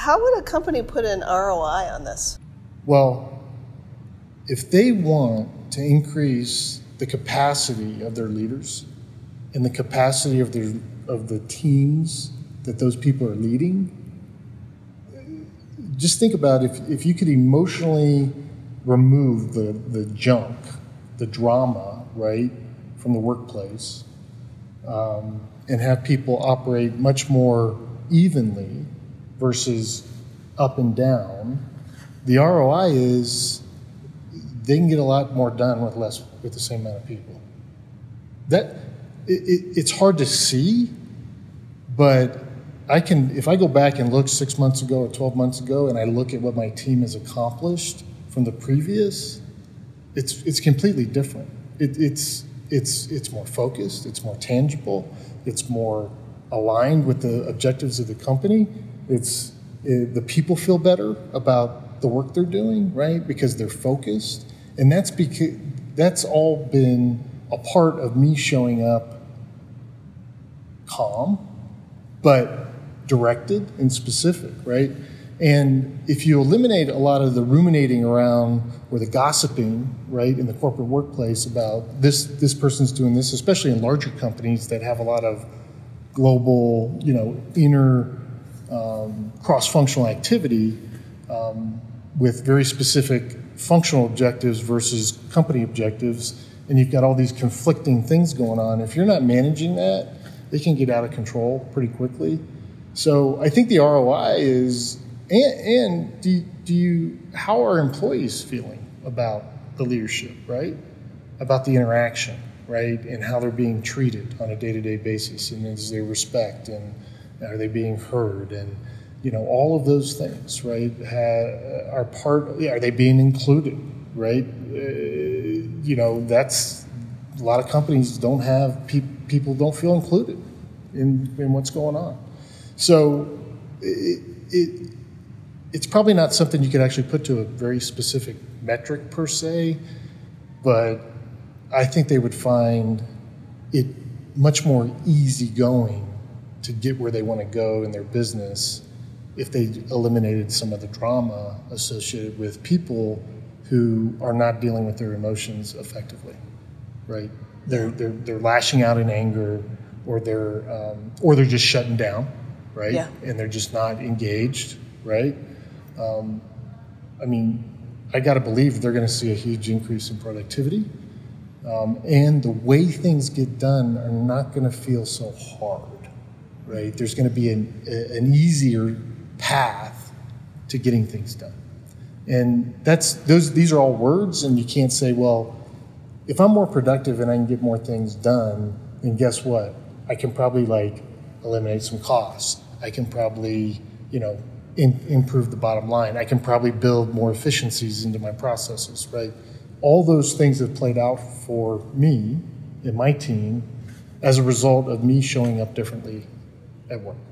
How would a company put an ROI on this? Well, if they want to increase the capacity of their leaders and the capacity of the teams that those people are leading, just think about if you could emotionally remove the junk, the drama, right, from the workplace, and have people operate much more evenly versus up and down, the ROI is they can get a lot more done with the same amount of people. It's hard to see, but if I go back and look 6 months ago or 12 months ago, and I look at what my team has accomplished from the previous, it's completely different. It's more focused, it's more tangible, it's more aligned with the objectives of the company. The people feel better about the work they're doing, right? Because they're focused, and that's all been a part of me showing up calm, but directed and specific, right? And if you eliminate a lot of the ruminating around or the gossiping, right, in the corporate workplace about this person's doing this, especially in larger companies that have a lot of global, inner cross-functional activity with very specific functional objectives versus company objectives, and you've got all these conflicting things going on. If you're not managing that, they can get out of control pretty quickly. So I think the ROI is, how are employees feeling about the leadership, right? About the interaction, right? And how they're being treated on a day-to-day basis, and is there respect, and are they being heard, and all of those things, right? Are they being included, right? That's a lot of companies don't have people don't feel included in what's going on. So it's probably not something you could actually put to a very specific metric per se, but I think they would find it much more easygoing to get where they want to go in their business if they eliminated some of the drama associated with people who are not dealing with their emotions effectively, right? They're lashing out in anger, or they're just shutting down, right? Yeah. And they're just not engaged, right? I got to believe they're going to see a huge increase in productivity, and the way things get done are not going to feel so hard, right? There's going to be an easier path to getting things done, and these are all words, and you can't say, well, if I'm more productive and I can get more things done, then guess what? I can probably eliminate some costs. I can probably improve the bottom line. I can probably build more efficiencies into my processes, right? All those things have played out for me and my team as a result of me showing up differently at work.